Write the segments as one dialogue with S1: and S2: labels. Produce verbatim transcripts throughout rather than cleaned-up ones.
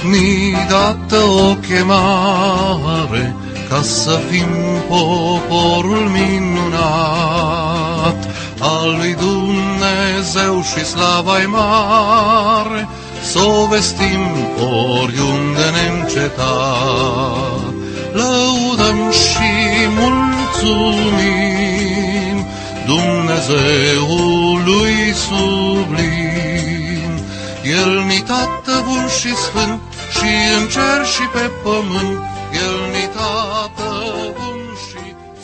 S1: ni dată o chemare ca să fim poporul minunat al lui Dumnezeu și slava-i mare, s-o vestim oriunde neîncetat. Lăudăm și mulțumim Dumnezeului sublim. El-ni Tată bun și sfânt și în cer și pe pământ, El-ni Tată bun și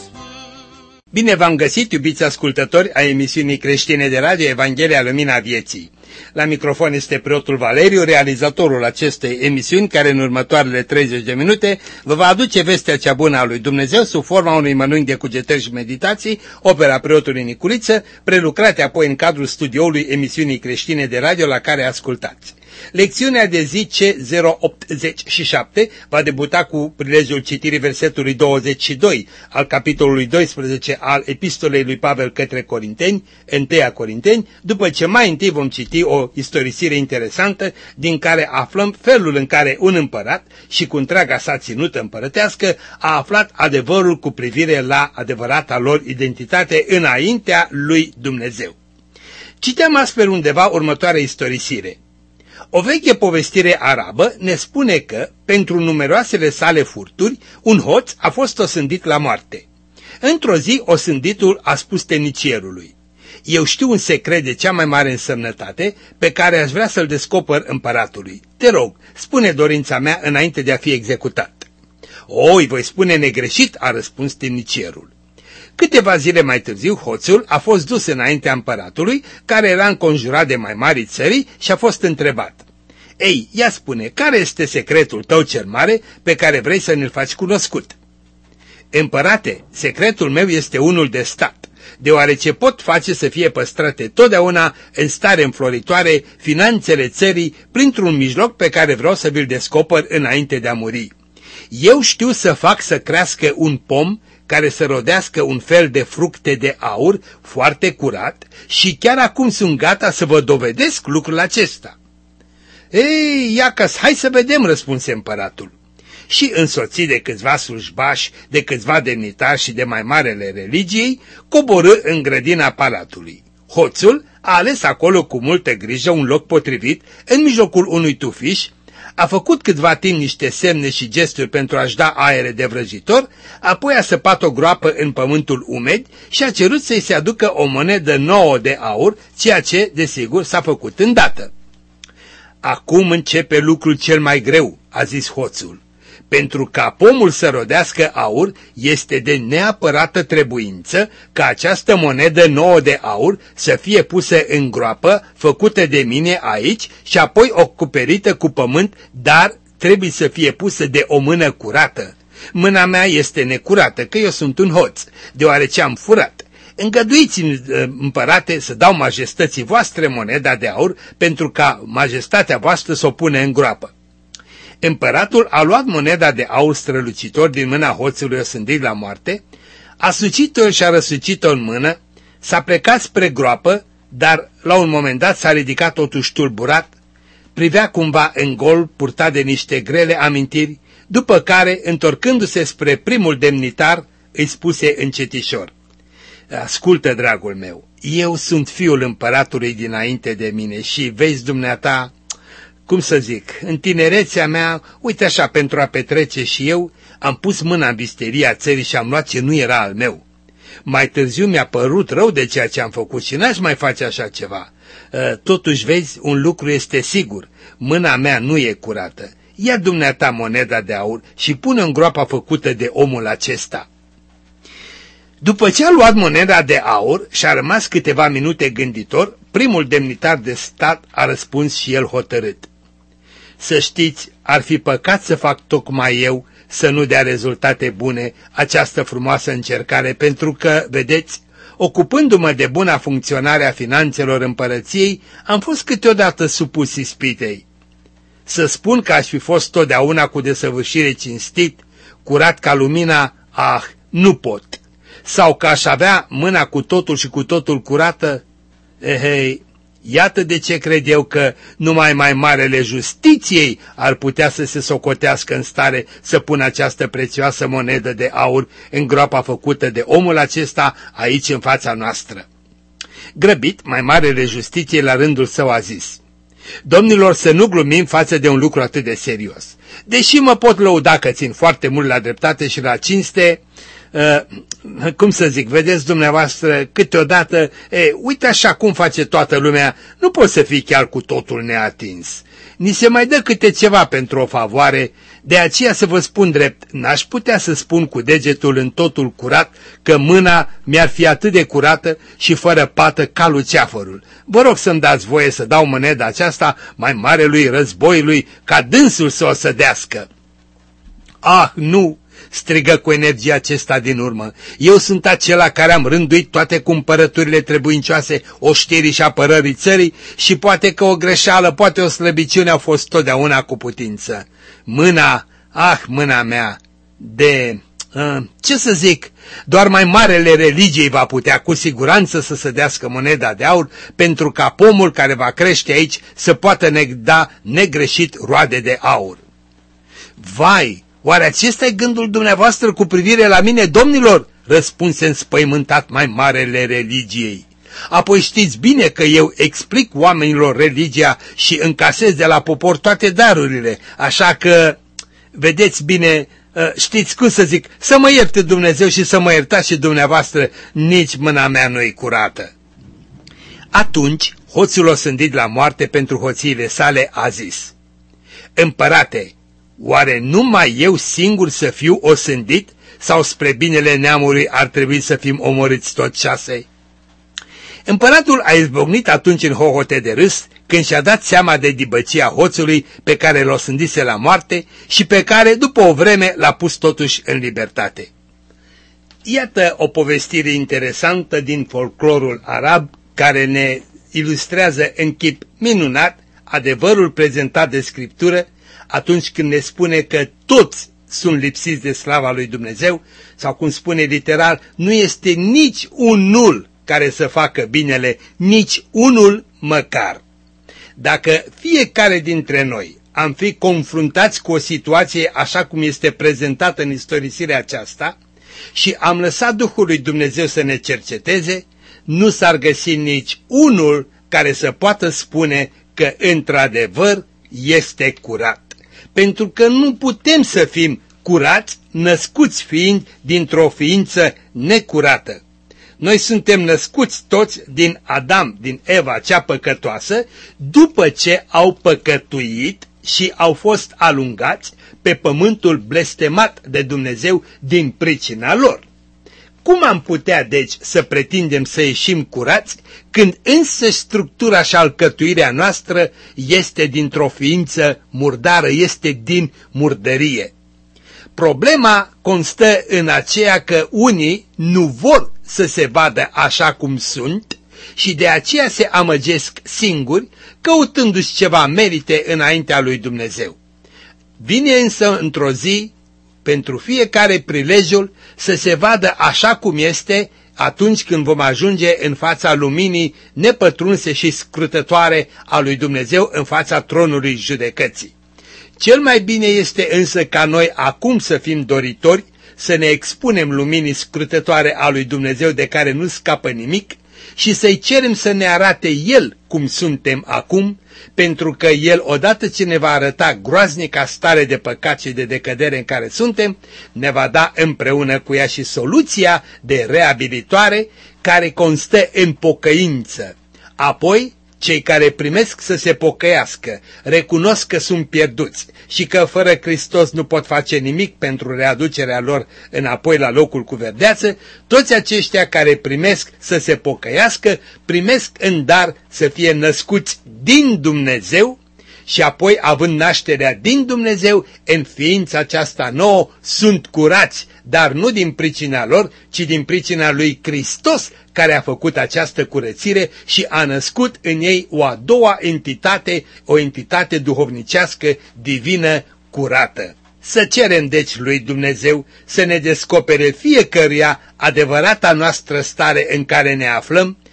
S1: sfânt.
S2: Bine v-am găsit, iubiți ascultători a emisiunii creștine de radio Evanghelia Lumina Vieții. La microfon este preotul Valeriu, realizatorul acestei emisiuni, care în următoarele treizeci de minute vă va aduce vestea cea bună a lui Dumnezeu sub forma unui mănânc de cugetări și meditații, opera preotului Niculiță, prelucrate apoi în cadrul studioului emisiunii creștine de radio la care ascultați. Lecțiunea de zi C zero optzeci și șapte va debuta cu prilejul citirii versetului douăzeci și doi al capitolului doisprezece al epistolei lui Pavel către Corinteni, întâi Corinteni, după ce mai întâi vom citi o istorisire interesantă din care aflăm felul în care un împărat și cu întreaga sa ținută împărătească a aflat adevărul cu privire la adevărata lor identitate înaintea lui Dumnezeu. Citeam astfel undeva următoarea istorisire. O veche povestire arabă ne spune că, pentru numeroasele sale furturi, un hoț a fost osândit la moarte. Într-o zi, osânditul a spus temnicierului: eu știu un secret de cea mai mare însemnătate pe care aș vrea să-l descoper împăratului. Te rog, spune dorința mea înainte de a fi executat. Oi, voi spune negreșit, a răspuns temnicierul. Câteva zile mai târziu, hoțul a fost dus înaintea împăratului, care era înconjurat de mai mari țării, și a fost întrebat: ei, ia spune, care este secretul tău cel mare pe care vrei să ne-l faci cunoscut? Împărate, secretul meu este unul de stat, deoarece pot face să fie păstrate totdeauna în stare înfloritoare finanțele țării printr-un mijloc pe care vreau să vi-l descoper înainte de a muri. Eu știu să fac să crească un pom care să rodească un fel de fructe de aur foarte curat și chiar acum sunt gata să vă dovedesc lucrul acesta. Ei, Iacas, hai să vedem, răspunse împăratul. Și însoțit de câțiva slujbași, de câțiva demnitari și de mai marele religiei, coborâ în grădina palatului. Hoțul a ales acolo cu multă grijă un loc potrivit, în mijlocul unui tufiș, a făcut câtva timp niște semne și gesturi pentru a-și da aere de vrăjitor, apoi a săpat o groapă în pământul umed și a cerut să-i se aducă o monedă nouă de aur, ceea ce, desigur, s-a făcut îndată. Acum începe lucrul cel mai greu, a zis hoțul. Pentru ca pomul să rodească aur, este de neapărată trebuință ca această monedă nouă de aur să fie pusă în groapă, făcută de mine aici și apoi acoperită cu pământ, dar trebuie să fie pusă de o mână curată. Mâna mea este necurată, că eu sunt un hoț, deoarece am furat. Îngăduiți-mi, împărate, să dau majestății voastre moneda de aur, pentru ca majestatea voastră să o pune în groapă. Împăratul a luat moneda de aur strălucitor din mâna hoțului osândit la moarte, a sucit-o și a răsucit-o în mână, s-a plecat spre groapă, dar la un moment dat s-a ridicat totuși tulburat, privea cumva în gol, purtat de niște grele amintiri, după care, întorcându-se spre primul demnitar, îi spuse încetișor: ascultă, dragul meu, eu sunt fiul împăratului dinainte de mine și, vezi dumneata, cum să zic, în tinerețea mea, uite așa, pentru a petrece și eu, am pus mâna în visteria țării și am luat ce nu era al meu. Mai târziu mi-a părut rău de ceea ce am făcut și n-aș mai face așa ceva. Totuși, vezi, un lucru este sigur, mâna mea nu e curată. Ia dumneata moneda de aur și pune în groapa făcută de omul acesta. După ce a luat moneda de aur și a rămas câteva minute gânditor, primul demnitar de stat a răspuns și el hotărât: să știți, ar fi păcat să fac tocmai eu să nu dea rezultate bune această frumoasă încercare, pentru că, vedeți, ocupându-mă de buna funcționare a finanțelor împărăției, am fost câteodată supus ispitei. Să spun că aș fi fost totdeauna cu desăvârșire cinstit, curat ca lumina, ah, nu pot. Sau că aș avea mâna cu totul și cu totul curată, ehei, Iată de ce cred eu că numai mai marele justiției ar putea să se socotească în stare să pună această prețioasă monedă de aur în groapa făcută de omul acesta aici în fața noastră. Grăbit, mai marele justiției la rândul său a zis: domnilor, să nu glumim față de un lucru atât de serios. Deși mă pot lăuda că țin foarte mult la dreptate și la cinste, uh, cum să zic, vedeți dumneavoastră, câteodată, e, uite așa cum face toată lumea, nu poți să fii chiar cu totul neatins. Ni se mai dă câte ceva pentru o favoare, de aceea să vă spun drept, n-aș putea să spun cu degetul în totul curat că mâna mi-ar fi atât de curată și fără pată ca luceafărul. Vă rog să-mi dați voie să dau moneda aceasta mai marelui războiului ca dânsul să o sădească. Ah, nu! Strigă cu energie acesta din urmă. Eu sunt acela care am rânduit toate cumpărăturile trebuincioase oștirii și apărării țării și poate că o greșeală, poate o slăbiciune au fost totdeauna cu putință. Mâna, ah, mâna mea, de... Uh, ce să zic, doar mai marele religiei va putea cu siguranță să sădească moneda de aur pentru ca pomul care va crește aici să poată ne da negreșit roade de aur. Vai! Oare acesta e gândul dumneavoastră cu privire la mine, domnilor? Răspunse înspăimântat mai marele religiei. Apoi știți bine că eu explic oamenilor religia și încasez de la popor toate darurile, așa că, vedeți bine, știți cum să zic, să mă ierte Dumnezeu și să mă iertați și dumneavoastră, nici mâna mea nu-i curată. Atunci, hoțul osândit la moarte pentru hoțiile sale a zis: împărate, oare numai eu singur să fiu osândit sau spre binele neamului ar trebui să fim omorâți toți șase? Împăratul a izbucnit atunci în hohote de râs când și-a dat seama de dibăcia hoțului pe care l-o osândise la moarte și pe care după o vreme l-a pus totuși în libertate. Iată o povestire interesantă din folclorul arab care ne ilustrează în chip minunat adevărul prezentat de Scriptură atunci când ne spune că toți sunt lipsiți de slava lui Dumnezeu, sau cum spune literal, nu este nici unul care să facă binele, nici unul măcar. Dacă fiecare dintre noi am fi confruntați cu o situație așa cum este prezentată în istorisirea aceasta și am lăsat Duhul lui Dumnezeu să ne cerceteze, nu s-ar găsi nici unul care să poată spune că într-adevăr este curat. Pentru că nu putem să fim curați, născuți fiind dintr-o ființă necurată. Noi suntem născuți toți din Adam, din Eva, cea păcătoasă, după ce au păcătuit și au fost alungați pe pământul blestemat de Dumnezeu din pricina lor. Cum am putea, deci, să pretindem să ieșim curați când însă structura și alcătuirea noastră este dintr-o ființă murdară, este din murdărie? Problema constă în aceea că unii nu vor să se vadă așa cum sunt și de aceea se amăgesc singuri, căutându-și ceva merite înaintea lui Dumnezeu. Vine însă într-o zi, pentru fiecare prilejul, să se vadă așa cum este atunci când vom ajunge în fața luminii nepătrunse și scrutătoare a lui Dumnezeu, în fața tronului judecății. Cel mai bine este însă ca noi acum să fim doritori, să ne expunem luminii scrutătoare a lui Dumnezeu de care nu scapă nimic și să-i cerem să ne arate El cum suntem acum, pentru că El, odată ce ne va arăta groaznica stare de păcat și de decădere în care suntem, ne va da împreună cu ea și soluția de reabilitoare care constă în pocăință. Apoi, cei care primesc să se pocăiască, recunosc că sunt pierduți și că fără Hristos nu pot face nimic pentru readucerea lor înapoi la locul cu verdeață, toți aceștia care primesc să se pocăiască, primesc în dar să fie născuți din Dumnezeu și apoi, având nașterea din Dumnezeu, în ființa aceasta nouă, sunt curați, dar nu din pricina lor, ci din pricina lui Hristos, care a făcut această curățire și a născut în ei o a doua entitate, o entitate duhovnicească, divină, curată. Să cerem deci lui Dumnezeu să ne descopere fiecăruia adevărata noastră stare în care ne aflăm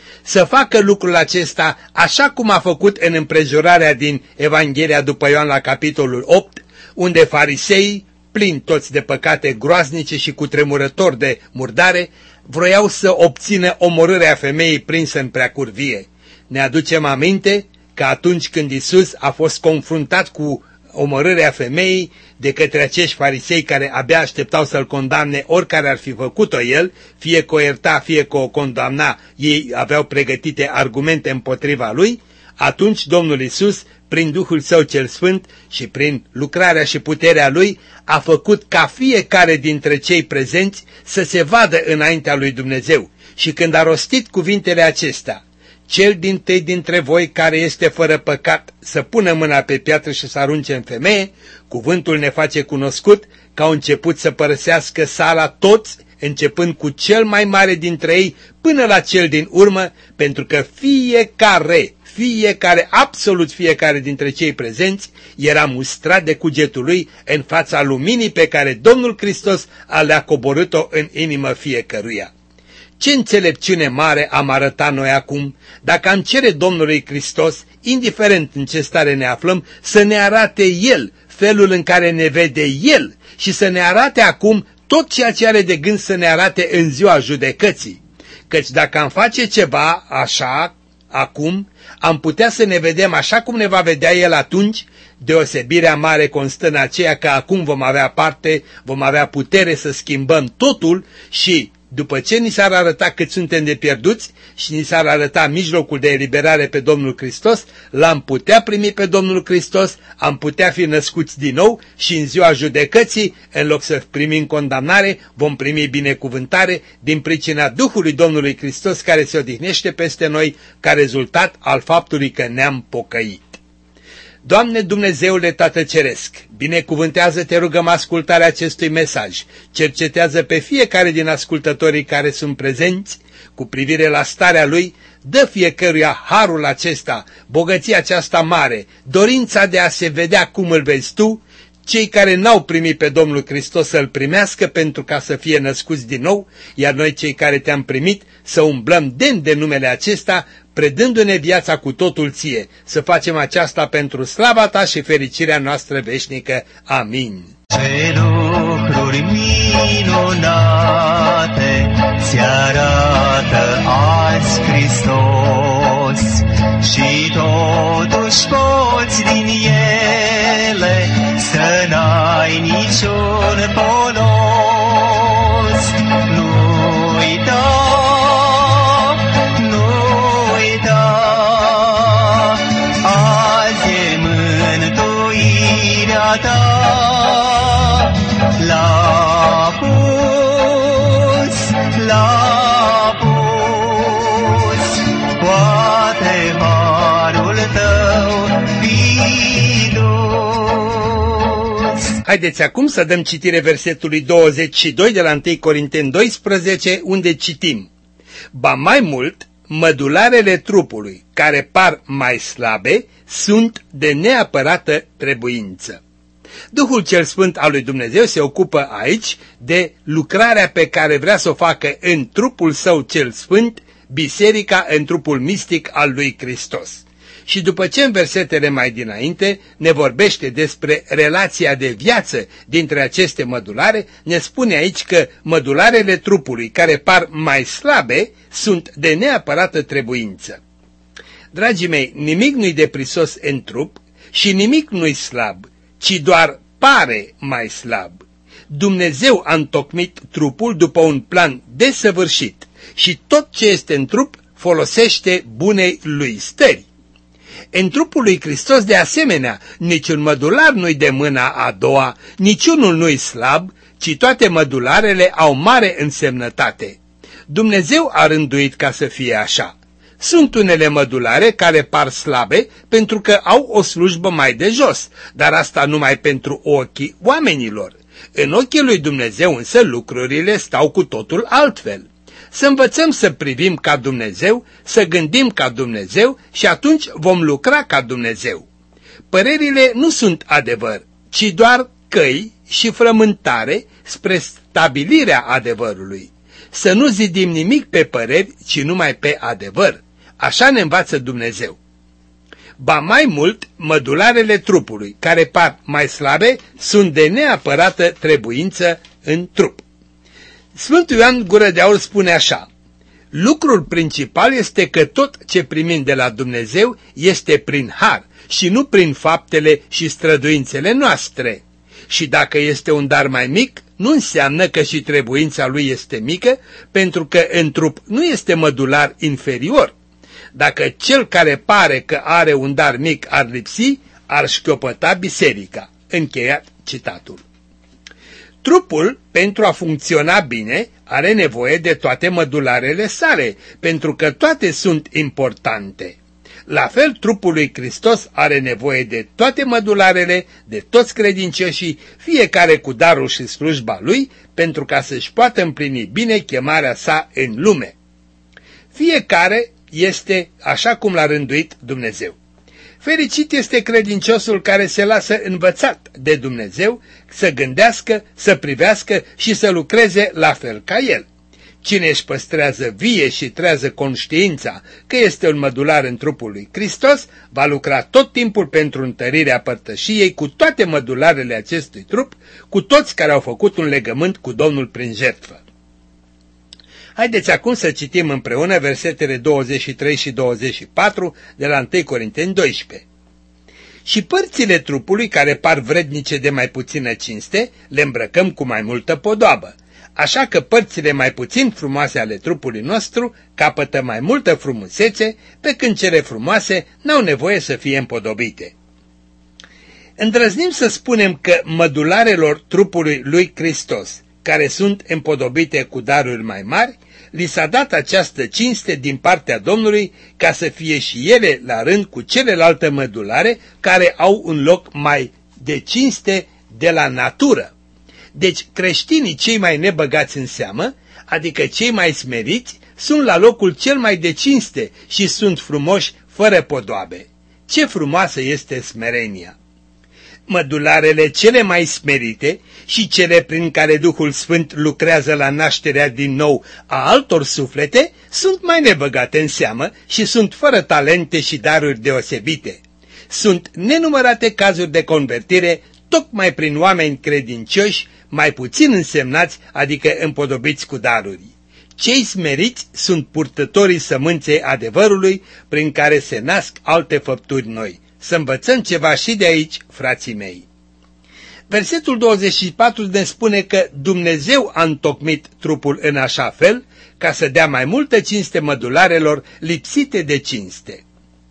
S2: să facă lucrul acesta așa cum a făcut în împrejurarea din Evanghelia după Ioan la capitolul opt, unde fariseii, plini toți de păcate groaznice și cutremurători de murdare, vroiau să obțină omorârea femeii prinsă în preacurvie. Ne aducem aminte că atunci când Iisus a fost confruntat cu omorârea femeii de către acești farisei care abia așteptau să-l condamne oricare ar fi făcut-o el, fie că o ierta, fie că o condamna, ei aveau pregătite argumente împotriva lui, atunci Domnul Iisus, prin Duhul Său cel Sfânt și prin lucrarea și puterea Lui, a făcut ca fiecare dintre cei prezenți să se vadă înaintea lui Dumnezeu. Și când a rostit cuvintele acestea, cel dintâi dintre voi care este fără păcat să pună mâna pe piatră și să arunce în femeie, cuvântul ne face cunoscut că au început să părăsească sala toți, începând cu cel mai mare dintre ei până la cel din urmă, pentru că fiecare, fiecare, absolut fiecare dintre cei prezenți era mustrat de cugetul lui în fața luminii pe care Domnul Hristos le-a coborât-o în inimă fiecăruia. Ce înțelepciune mare am arătat noi acum, dacă am cere Domnului Hristos, indiferent în ce stare ne aflăm, să ne arate El felul în care ne vede El și să ne arate acum tot ceea ce are de gând să ne arate în ziua judecății. Căci dacă am face ceva așa, acum, am putea să ne vedem așa cum ne va vedea El atunci. Deosebirea mare constă în aceea că acum vom avea parte, vom avea putere să schimbăm totul și după ce ni s-ar arăta cât suntem de pierduți și ni s-ar arăta mijlocul de eliberare pe Domnul Hristos, l-am putea primi pe Domnul Hristos, am putea fi născuți din nou și în ziua judecății, în loc să primim condamnare, vom primi binecuvântare din pricina Duhului Domnului Hristos care se odihnește peste noi ca rezultat al faptului că ne-am pocăit. Doamne Dumnezeule Tată Ceresc, binecuvântează-te, rugăm, ascultarea acestui mesaj, cercetează pe fiecare din ascultătorii care sunt prezenți cu privire la starea lui, dă fiecăruia harul acesta, bogăția aceasta mare, dorința de a se vedea cum îl vezi tu, cei care n-au primit pe Domnul Hristos să-L primească pentru ca să fie născuți din nou, iar noi cei care te-am primit să umblăm demn de numele acesta, predându-ne viața cu totul ție, să facem aceasta pentru slava ta și fericirea noastră veșnică. Amin.
S3: Ce lucruri minunate ți arată azi Hristos și totuși poți din ele să n-ai niciun polos. Nu uita, nu uita, azi e mântuirea ta. La pus, la pus, poate harul tău fi dus.
S2: Haideți acum să dăm citire versetului douăzeci și doi de la întâi Corinteni doisprezece, unde citim: ba mai mult, mădularele trupului, care par mai slabe, sunt de neapărată trebuință. Duhul cel Sfânt al lui Dumnezeu se ocupă aici de lucrarea pe care vrea să o facă în trupul său cel sfânt, biserica în trupul mistic al lui Hristos. Și după ce în versetele mai dinainte ne vorbește despre relația de viață dintre aceste mădulare, ne spune aici că mădularele trupului care par mai slabe sunt de neapărată trebuință. Dragii mei, nimic nu-i deprisos în trup și nimic nu-i slab, ci doar pare mai slab. Dumnezeu a întocmit trupul după un plan desăvârșit și tot ce este în trup folosește bunei lui stări. În trupul lui Hristos, de asemenea, niciun mădular nu-i de mâna a doua, niciunul nu-i slab, ci toate mădularele au mare însemnătate. Dumnezeu a rânduit ca să fie așa. Sunt unele mădulare care par slabe pentru că au o slujbă mai de jos, dar asta numai pentru ochii oamenilor. În ochii lui Dumnezeu însă lucrurile stau cu totul altfel. Să învățăm să privim ca Dumnezeu, să gândim ca Dumnezeu și atunci vom lucra ca Dumnezeu. Părerile nu sunt adevăr, ci doar căi și frământare spre stabilirea adevărului. să nu zidim nimic pe păreri, ci numai pe adevăr. Așa ne învață Dumnezeu. Ba mai mult, mădularele trupului, care par mai slabe, sunt de neapărată trebuință în trup. Sfântul Ioan Gură de Aur spune așa: lucrul principal este că tot ce primim de la Dumnezeu este prin har și nu prin faptele și străduințele noastre. Și dacă este un dar mai mic, nu înseamnă că și trebuința lui este mică, pentru că în trup nu este mădular inferior. Dacă cel care pare că are un dar mic ar lipsi, ar șchiopăta biserica. Încheiat citatul. Trupul, pentru a funcționa bine, are nevoie de toate mădularele sale, pentru că toate sunt importante. La fel, trupul lui Hristos are nevoie de toate mădularele, de toți credincioșii, fiecare cu darul și slujba lui, pentru ca să-și poată împlini bine chemarea sa în lume. Fiecare este așa cum l-a rânduit Dumnezeu. Fericit este credinciosul care se lasă învățat de Dumnezeu să gândească, să privească și să lucreze la fel ca el. Cine își păstrează vie și trează conștiința că este un mădular în trupul lui Hristos, va lucra tot timpul pentru întărirea părtășiei cu toate mădularele acestui trup, cu toți care au făcut un legământ cu Domnul prin jertfă. Haideți acum să citim împreună versetele douăzeci și trei și douăzeci și patru de la întâi Corinteni doisprezece. Și părțile trupului care par vrednice de mai puțină cinste, le îmbrăcăm cu mai multă podoabă. Așa că părțile mai puțin frumoase ale trupului nostru capătă mai multă frumusețe, pe când cele frumoase n-au nevoie să fie împodobite. Îndrăznim să spunem că mădularelor trupului lui Hristos, care sunt împodobite cu daruri mai mari, li s-a dat această cinste din partea Domnului ca să fie și ele la rând cu celelalte mădulare care au un loc mai de cinste de la natură. Deci creștinii cei mai nebăgați în seamă, adică cei mai smeriți, sunt la locul cel mai de cinste și sunt frumoși fără podoabe. Ce frumoasă este smerenia! Mădularele cele mai smerite și cele prin care Duhul Sfânt lucrează la nașterea din nou a altor suflete sunt mai nebăgate în seamă și sunt fără talente și daruri deosebite. Sunt nenumărate cazuri de convertire tocmai prin oameni credincioși, mai puțin însemnați, adică împodobiți cu daruri. Cei smeriți sunt purtătorii sămânței adevărului prin care se nasc alte făpturi noi. Să învățăm ceva și de aici, frații mei. Versetul douăzeci și patru ne spune că Dumnezeu a întocmit trupul în așa fel ca să dea mai multă cinste mădularelor lipsite de cinste.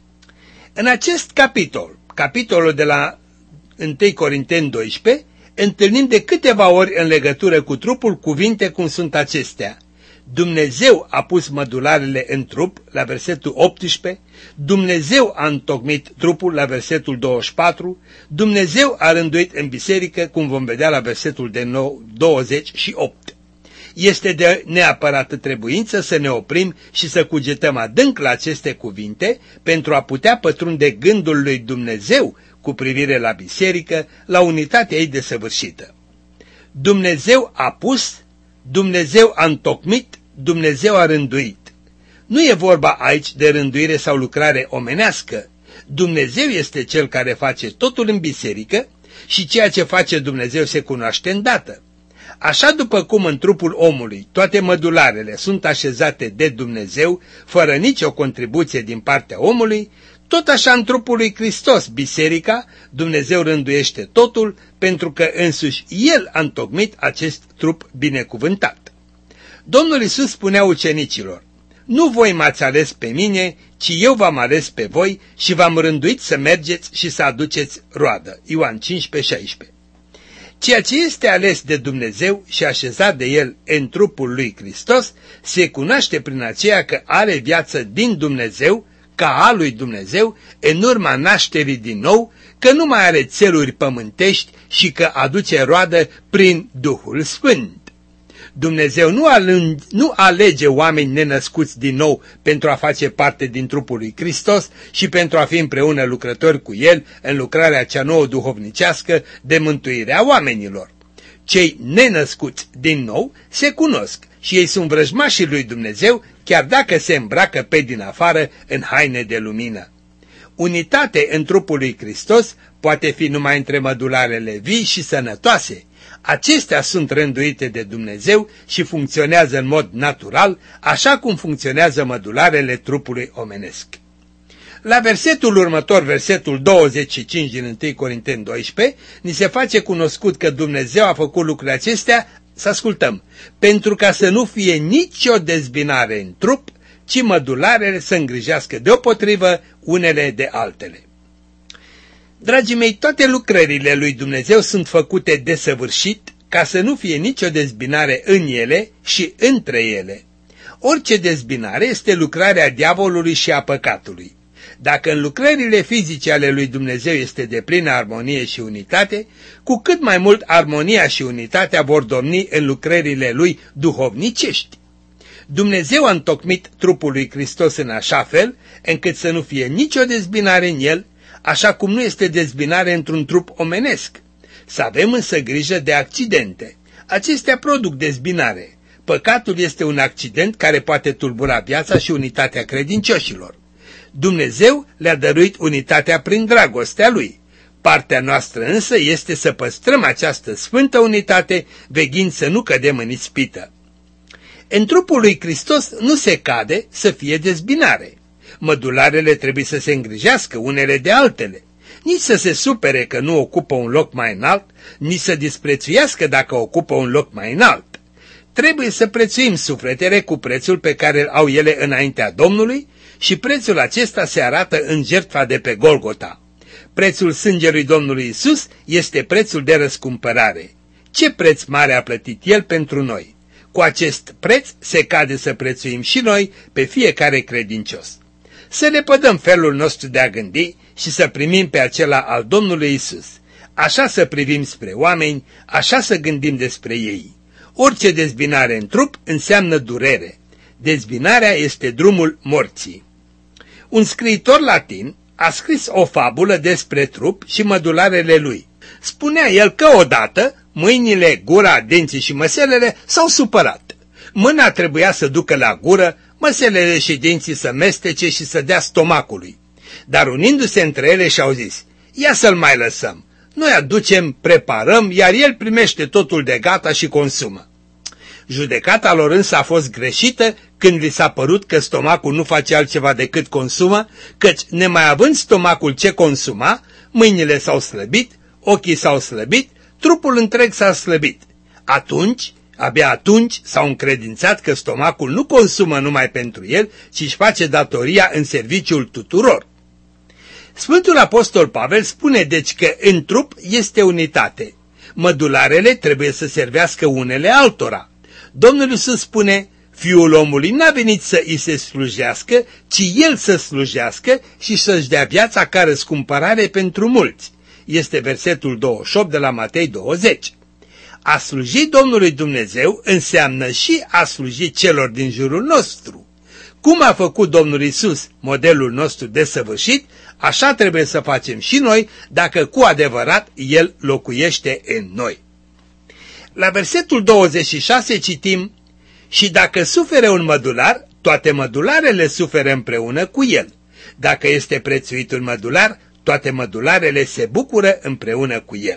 S2: În acest capitol, capitolul de la întâi Corinteni doisprezece, întâlnim de câteva ori în legătură cu trupul cuvinte cum sunt acestea. Dumnezeu a pus mădularele în trup, la versetul optsprezece, Dumnezeu a întocmit trupul, la versetul douăzeci și patru, Dumnezeu a rânduit în biserică, cum vom vedea la versetul de douăzeci și opt. Este de neapărată trebuință să ne oprim și să cugetăm adânc la aceste cuvinte pentru a putea pătrunde gândul lui Dumnezeu cu privire la biserică, la unitatea ei desăvârșită. Dumnezeu a pus, Dumnezeu a întocmit, Dumnezeu a rânduit. Nu e vorba aici de rânduire sau lucrare omenească. Dumnezeu este Cel care face totul în biserică și ceea ce face Dumnezeu se cunoaște îndată. Așa după cum în trupul omului toate mădularele sunt așezate de Dumnezeu, fără nicio contribuție din partea omului, tot așa în trupul lui Hristos, biserica, Dumnezeu rânduiește totul pentru că însuși El a întocmit acest trup binecuvântat. Domnul Iisus spunea ucenicilor: nu voi m-ați ales pe mine, ci eu v-am ales pe voi și v-am rânduit să mergeți și să aduceți roadă. Ioan cincisprezece șaisprezece. Ceea ce este ales de Dumnezeu și așezat de El în trupul lui Hristos se cunoaște prin aceea că are viață din Dumnezeu, ca a lui Dumnezeu, în urma nașterii din nou, că nu mai are țeluri pământești și că aduce roadă prin Duhul Sfânt. Dumnezeu nu, alânge, nu alege oameni nenăscuți din nou pentru a face parte din trupul lui Hristos și pentru a fi împreună lucrători cu El în lucrarea cea nouă duhovnicească de mântuirea oamenilor. Cei nenăscuți din nou se cunosc și ei sunt vrăjmașii lui Dumnezeu, chiar dacă se îmbracă pe din afară în haine de lumină. Unitate în trupul lui Hristos poate fi numai între mădularele vii și sănătoase. Acestea sunt rânduite de Dumnezeu și funcționează în mod natural, așa cum funcționează mădularele trupului omenesc. La versetul următor, versetul douăzeci și cinci din întâi Corinteni doisprezece, ni se face cunoscut că Dumnezeu a făcut lucrurile acestea, să ascultăm, pentru ca să nu fie nicio dezbinare în trup, ci mădularele să îngrijească deopotrivă unele de altele. Dragii mei, toate lucrările lui Dumnezeu sunt făcute desăvârșit ca să nu fie nicio dezbinare în ele și între ele. Orice dezbinare este lucrarea diavolului și a păcatului. Dacă în lucrările fizice ale lui Dumnezeu este deplină armonie și unitate, cu cât mai mult armonia și unitatea vor domni în lucrările lui duhovnicești. Dumnezeu a întocmit trupul lui Hristos în așa fel, încât să nu fie nicio dezbinare în el, așa cum nu este dezbinare într-un trup omenesc. Să avem însă grijă de accidente. Acestea produc dezbinare. Păcatul este un accident care poate tulbura viața și unitatea credincioșilor. Dumnezeu le-a dăruit unitatea prin dragostea Lui. Partea noastră însă este să păstrăm această sfântă unitate, veghind să nu cădem în ispită. În trupul lui Hristos nu se cade să fie dezbinare. Mădularele trebuie să se îngrijească unele de altele. Nici să se supere că nu ocupă un loc mai înalt, nici să disprețuiască dacă ocupă un loc mai înalt. Trebuie să prețuim sufletele cu prețul pe care îl au ele înaintea Domnului și prețul acesta se arată în jertfa de pe Golgota. Prețul sângelui Domnului Isus este prețul de răscumpărare. Ce preț mare a plătit El pentru noi! Cu acest preț se cade să prețuim și noi pe fiecare credincios. Să ne pădăm felul nostru de a gândi și să primim pe acela al Domnului Isus. Așa să privim spre oameni, așa să gândim despre ei. Orice dezbinare în trup înseamnă durere. Dezbinarea este drumul morții. Un scriitor latin a scris o fabulă despre trup și mădularele lui. Spunea el că odată mâinile, gura, dinții și măselele s-au supărat. Mâna trebuia să ducă la gură, măselele și dinții să mestece și să dea stomacului. Dar unindu-se între ele și-au zis, ia să-l mai lăsăm. Noi aducem, preparăm, iar el primește totul de gata și consumă. Judecata lor însă a fost greșită când li s-a părut că stomacul nu face altceva decât consumă, căci nemai având stomacul ce consuma, mâinile s-au slăbit, ochii s-au slăbit, trupul întreg s-a slăbit. Atunci, abia atunci s-au încredințat că stomacul nu consumă numai pentru el, ci își face datoria în serviciul tuturor. Sfântul Apostol Pavel spune deci că în trup este unitate. Mădularele trebuie să servească unele altora. Domnul Iisus spune, Fiul omului n-a venit să îi se slujească, ci El să slujească și să-și dea viața ca răscumpărare pentru mulți. Este versetul douăzeci și opt de la Matei douăzeci. A sluji Domnului Dumnezeu înseamnă și a sluji celor din jurul nostru. Cum a făcut Domnul Iisus modelul nostru desăvârșit, așa trebuie să facem și noi, dacă cu adevărat El locuiește în noi. La versetul douăzeci și șase citim, și dacă suferă un mădular, toate mădularele suferă împreună cu el. Dacă este prețuit un mădular, toate mădularele se bucură împreună cu el.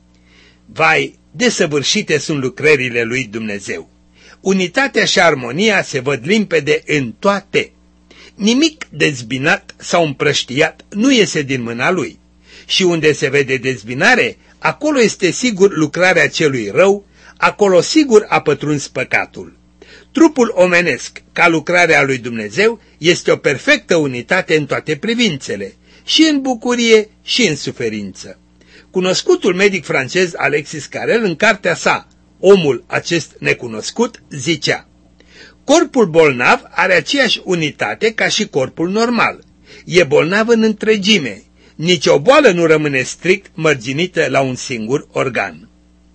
S2: Vai, desăvârșite sunt lucrările lui Dumnezeu. Unitatea și armonia se văd limpede în toate. Nimic dezbinat sau împrăștiat nu iese din mâna lui. Și unde se vede dezbinare, acolo este sigur lucrarea celui rău, acolo sigur a pătruns păcatul. Trupul omenesc, ca lucrarea lui Dumnezeu, este o perfectă unitate în toate privințele, și în bucurie și în suferință. Cunoscutul medic francez Alexis Carrel, în cartea sa, Omul acest necunoscut, zicea, corpul bolnav are aceeași unitate ca și corpul normal. E bolnav în întregime. Nici o boală nu rămâne strict mărginită la un singur organ.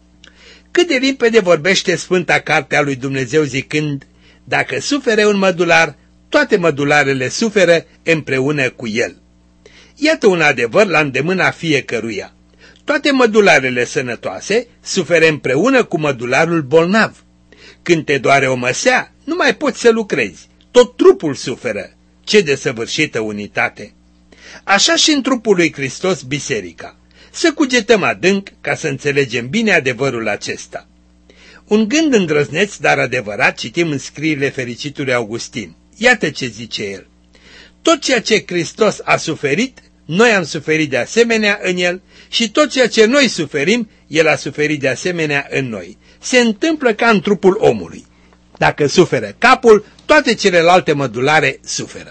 S2: Cât de limpede vorbește Sfânta Carte a lui Dumnezeu zicând, dacă sufere un mădular, toate mădularele suferă împreună cu el. Iată un adevăr la îndemâna fiecăruia. Toate mădularele sănătoase suferă împreună cu mădularul bolnav. Când te doare o măsea, nu mai poți să lucrezi. Tot trupul suferă. Ce desăvârșită unitate! Așa și în trupul lui Hristos, biserica. Să cugetăm adânc ca să înțelegem bine adevărul acesta. Un gând îndrăzneț, dar adevărat, citim în scrierile fericitului Augustin. Iată ce zice el. Tot ceea ce Hristos a suferit, noi am suferit de asemenea în el și tot ceea ce noi suferim, el a suferit de asemenea în noi. Se întâmplă ca în trupul omului. Dacă suferă capul, toate celelalte mădulare suferă.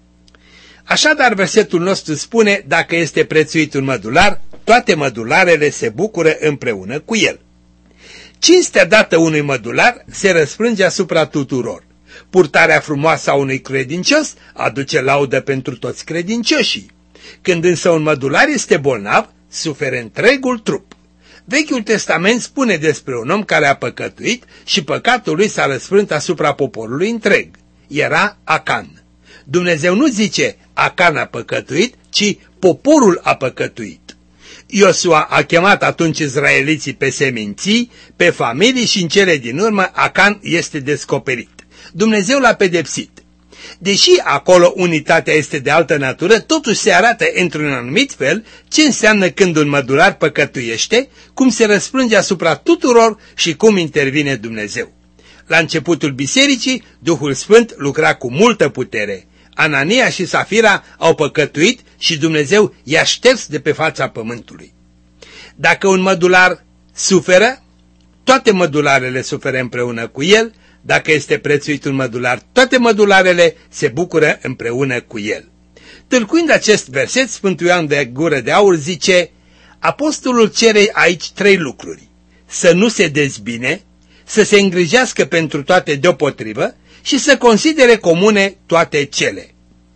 S2: Așadar, versetul nostru spune, dacă este prețuit un mădular, toate mădularele se bucură împreună cu el. Cinstea dată unui mădular se răsfrânge asupra tuturor. Purtarea frumoasă a unui credincios aduce laudă pentru toți credincioșii. Când însă un mădular este bolnav, suferă întregul trup. Vechiul Testament spune despre un om care a păcătuit și păcatul lui s-a răsfrânt asupra poporului întreg. Era Acan. Dumnezeu nu zice Acan a păcătuit, ci poporul a păcătuit. Iosua a chemat atunci izraeliții pe seminții, pe familii și în cele din urmă Acan este descoperit. Dumnezeu l-a pedepsit. Deși acolo unitatea este de altă natură, totuși se arată într-un anumit fel ce înseamnă când un mădular păcătuiește, cum se răsfrânge asupra tuturor și cum intervine Dumnezeu. La începutul bisericii, Duhul Sfânt lucra cu multă putere. Anania și Safira au păcătuit și Dumnezeu i-a șters de pe fața pământului. Dacă un mădular suferă, toate mădularele suferă împreună cu el. Dacă este prețuit un mădular, toate mădularele se bucură împreună cu el. Tâlcuind acest verset, Sfântul Ioan de Gură de Aur zice, apostolul cere aici trei lucruri: să nu se dezbine, să se îngrijească pentru toate deopotrivă și să considere comune toate cele.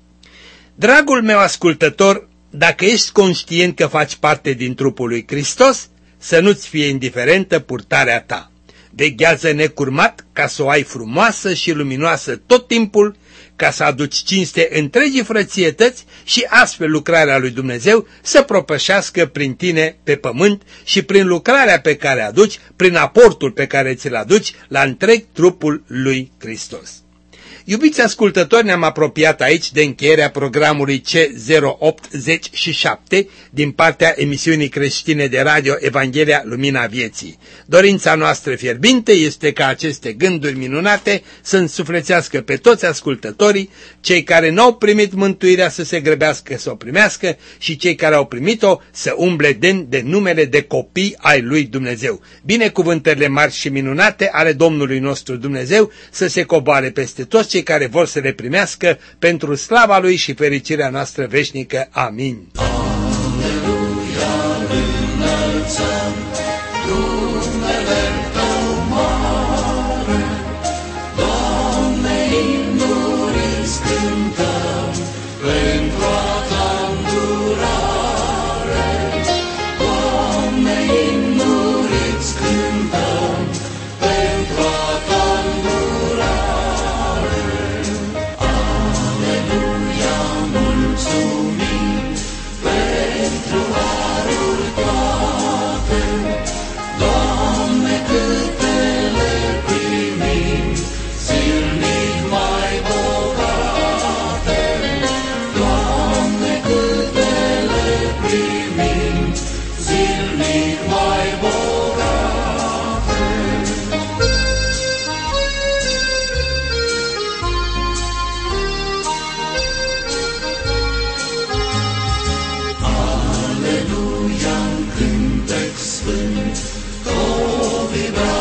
S2: Dragul meu ascultător, dacă ești conștient că faci parte din trupul lui Hristos, să nu-ți fie indiferentă purtarea ta. Veghează necurmat ca să o ai frumoasă și luminoasă tot timpul, ca să aduci cinste întregii frățietăți și astfel lucrarea lui Dumnezeu să propășească prin tine pe pământ și prin lucrarea pe care aduci, prin aportul pe care ți-l aduci la întreg trupul lui Hristos. Iubiți ascultători, ne-am apropiat aici de încheierea programului C zero opt zece și șapte din partea emisiunii creștine de radio Evanghelia Lumina Vieții. Dorința noastră fierbinte este ca aceste gânduri minunate să însuflețească pe toți ascultătorii, cei care n-au primit mântuirea să se grăbească să o primească și cei care au primit-o să umble demn de numele de copii ai lui Dumnezeu. Binecuvântările mari și minunate ale Domnului nostru Dumnezeu să se coboare peste toți cei care vor să le primească pentru slava Lui și fericirea noastră veșnică. Amin.
S1: Aleluia, înălțăm numele Tău mare, Doamne, imnuri îți cântăm pentru a Ta îndurare, Doamne, imnuri îți cântăm pentru a Ta îndurare. Aleluia, mulțumim pentru harul toate, Doamne, câte le primim, zilnic mai bogate, Doamne, câte le primim, zilnic mai bogate. Aleluia, în cântec sfânt, cu o vibrație